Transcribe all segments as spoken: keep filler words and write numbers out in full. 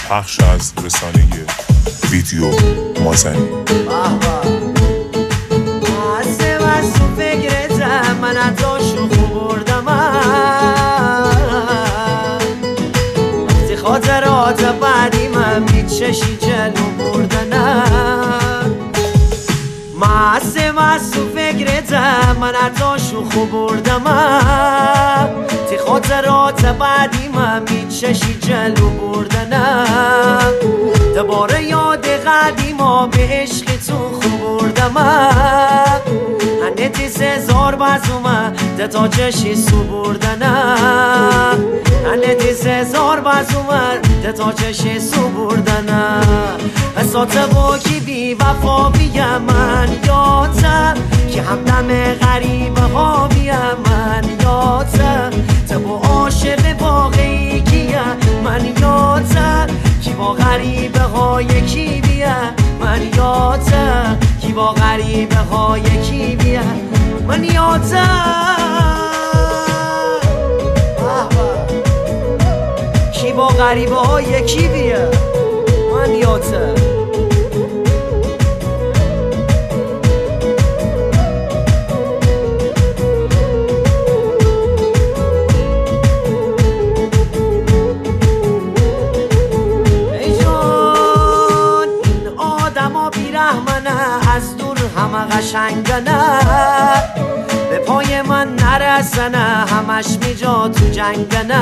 پخش از رسانه ویدیو مازنی. هسته از تو فکرتم، من ازاشو خوب بردم، وقتی خاطرات بعدی من میچشی جلو بردنم. هسته از تو فکرتم، من ازاشو خوب بردم، تی خاطرات بعدی من میچشی جلو بردنم. دوباره یاد قدیما به عشق تو خوب بردم، هنه تی سزار بزومه ده تا چشی سو بردنم. هنه تی سزار بزومه ده تا چشی سو بردنم. اسات با کی بی وفا بیم من یادم، که همدم غریبه ها بیم من یادم. تو با عاشق واقعی کیه من یادم، کی با غریبه ها یکی بیه من یادم. کی با غریبه ها یکی بیه من یادم. کی با غریبه ها یکی بیه من یادم. از دور همه قشنگنه، به پای من نرسنه، همش میجا تو جنگنه.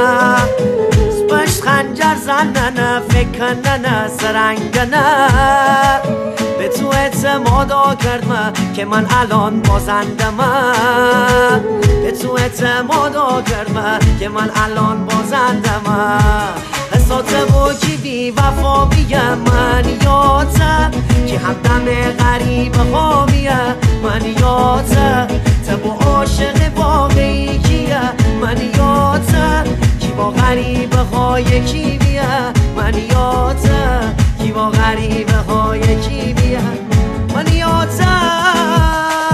سپشت خنجر زننه، فکر کننه سرنگنه. به تو اعتمادا کردم که من الان بازندم، به تو اعتمادا کردم که من الان بازندم. حسات با کی بی وفا بیم من یادم، که همدم غریبه ها بیم من یادم. تو با عاشق واقعی کیه من یادم، کی با غریبه ها یکی بیم من یادم. کی با غریبه ها یکی بیم من یادم.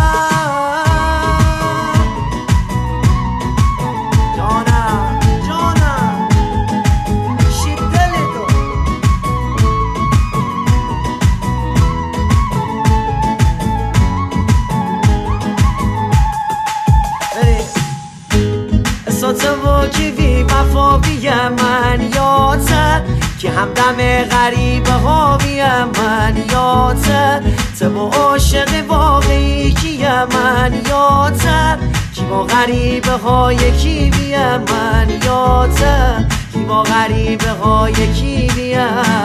تو با کی بی وفا بیم من یادم، که همدم غریبه ها بیم من یادم. تو با عاشق واقعی کیم من یادم، کی با غریبه ها یکی بیم من یادم. کی با غریبه ها یکی بیم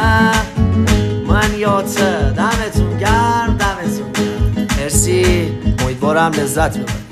من یادم. دمتون گرم، دمتون گرم، مرسی. امیدوارم لذت ببرید.